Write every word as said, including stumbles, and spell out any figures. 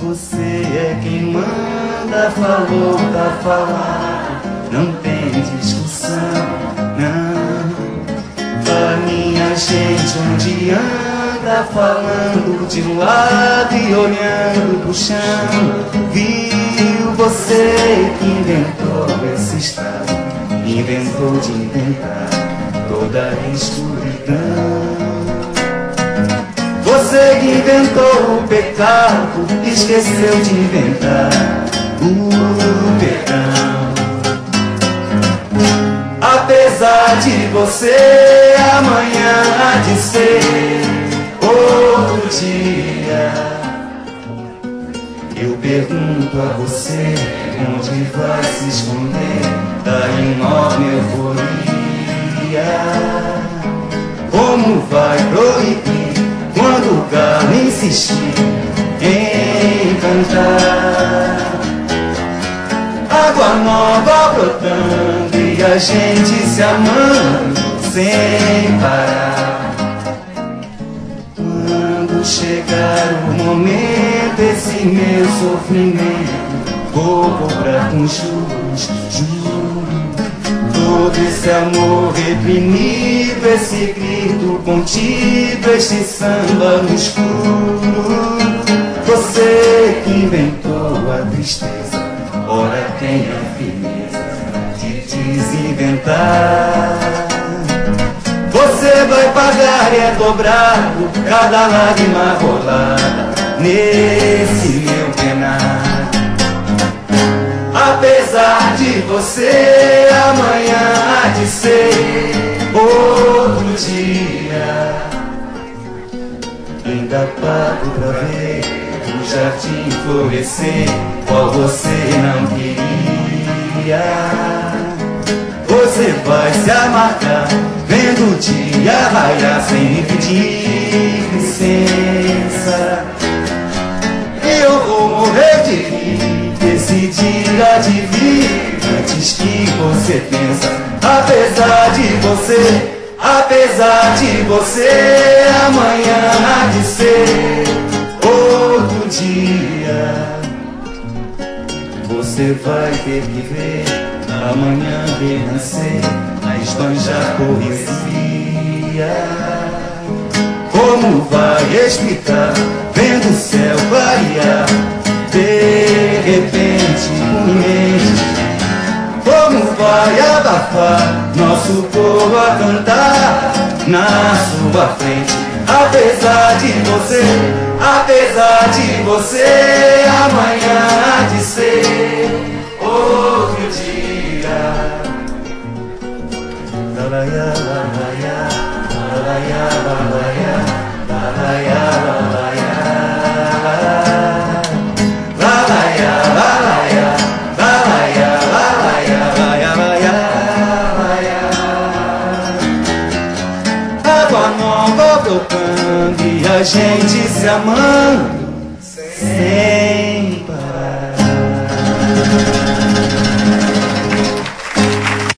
você é quem manda, falou, tá falado, não tem discussão, não. A minha gente onde anda, falando de um lado e olhando pro chão. Viu você que inventou esse estado, inventou de inventar toda a escuridão. Você que inventou o pecado, esqueceu de inventar o perdão. Apesar de você, amanhã há de ser outro dia. Eu pergunto a você, onde vai se esconder da enorme euforia? Como vai proibir quando o galo insistir em cantar? Água nova brotando e a gente se amando sem parar. Quando chegar o momento, esse meu sofrimento vou cobrar com juros, juro. Todo esse amor reprimido, esse grito contido, este samba no escuro. Você que inventou a tristeza, ora tem a firmeza de desinventar. Você vai pagar e é dobrado cada lágrima rolada nesse meu penar. Apesar de você, amanhã há de ser outro dia. Ainda pago pra ver o jardim florescer, qual você não queria. Você vai se amargar, vendo o dia raiar sem me pedir licença. Eu vou morrer de rir desse dia de vir antes que você pensa. Apesar de você, apesar de você, amanhã há de ser outro dia. Você vai ter que ver amanhã renascer a esbanjar poesia. Como vai explicar, vendo o céu clarear de repente, imenso? Como vai abafar nosso povo a cantar na sua frente? Apesar de você, apesar de você, amanhã há de ser outro dia. Lalaiá, lalaiá, lalaiá, lalaiá, lalaiá, lalaiá, lalaiá, lalaiá, lalaiá, lalaiá, lalaiá. Água nova brotando e a gente se amando sem